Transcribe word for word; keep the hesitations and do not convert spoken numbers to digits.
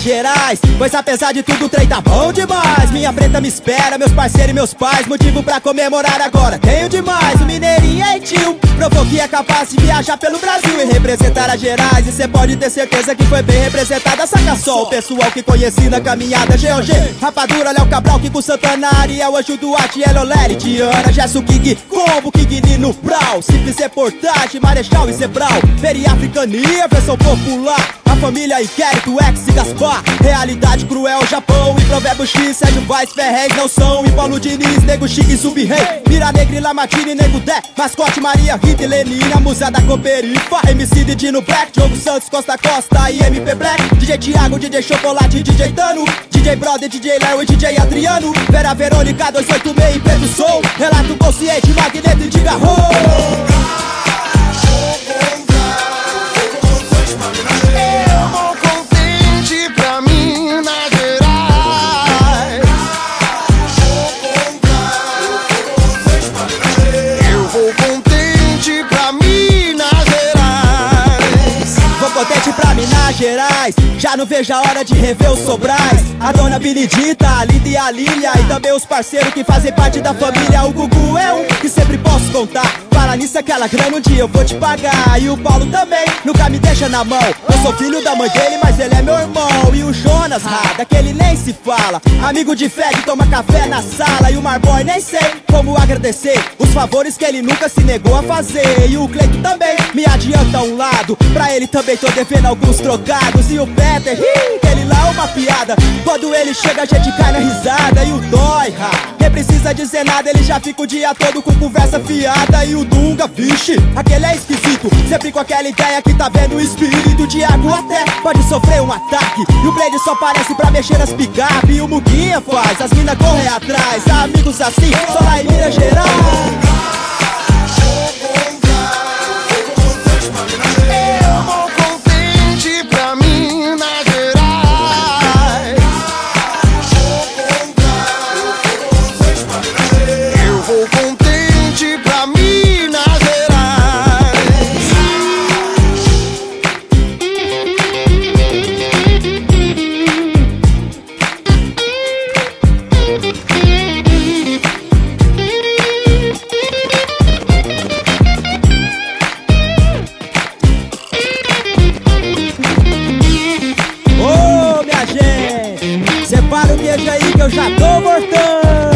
Gerais, pois apesar de tudo o trem tá bom demais. Minha preta me espera, meus parceiros e meus pais, motivo pra comemorar agora tenho demais. O mineirinho é tio, provou que é capaz de viajar pelo Brasil e representar a Gerais. E cê pode ter certeza que foi bem representada. Saca só o pessoal que conheci na caminhada. G O G, Rapadura, Léo Cabral, Kiko Santana, Ariel, Anjo Duarte, Eloleri, Diana, Gesso, King, Combo, King, Nino, Brau, Simples Reportagem, Marechal e Zebral, Feria Africania, versão popular, a família Inquérito, X e Gaspar, Realidade Cruel, Japão e Provérbio X, Sérgio Vaz, Ferrez, Nelson e Paulo Diniz, Nego Chique, Sub-Rei, Mira Negra e Lamartine, Nego Dé, Mascote, Maria, Rita e Lenina, Musa da Coperifa, M C de Dino Black, Diogo Santos, Costa Costa e M P Black, D J Thiago, D J Chocolate, D J Tano, D J Brother, D J Léo e D J Adriano, Vera Verônica, dois oito seis e Preto Soul, Relato Consciente, Magneto e Diga Ho. Contente pra Minas Gerais, já não vejo a hora de rever os Sobrais. A dona Benedita, a Linda e a Lilia, e também os parceiros que fazem parte da família. O Gugu é um que sempre posso contar. Fala nisso, aquela grana um dia eu vou te pagar. E o Paulo também, nunca me deixa na mão. Eu sou filho da mãe dele, mas ele é meu irmão. E o Jonas, ah, daquele nem se fala. Amigo de fé que toma café na sala. E o Marboy nem sei como agradecer os favores que ele nunca se negou a fazer. E o Cleito também me adianta um lado, pra ele também tô devendo alguns trocados. E o Peter, ih, ele lá é uma piada. Quando ele chega a gente cai na risada. E o Dói, ah, nem precisa dizer nada, ele já fica o dia todo com conversa fiada. E o Dunga, vixe, aquele é esquisito, sempre com aquela ideia que tá vendo o espírito. O Thiago até pode sofrer um ataque, e o Blade só aparece pra mexer nas picape. E o Muguinha faz as minas correr atrás. Amigos assim, só lá em Minas Gerais. Separa o queijo aí que eu já tô voltando.